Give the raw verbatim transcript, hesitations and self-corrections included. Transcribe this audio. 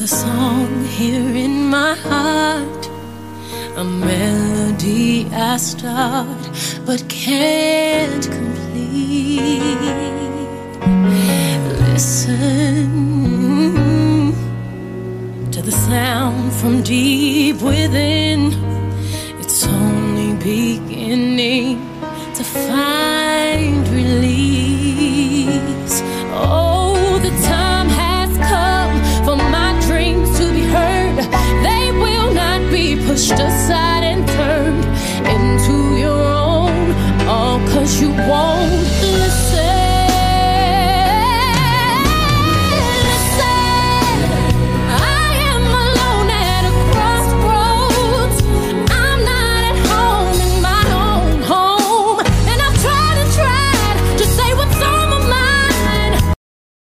a song here in my heart, a melody I start but can't complete. Listen to the sound from deep within. It's only beginning.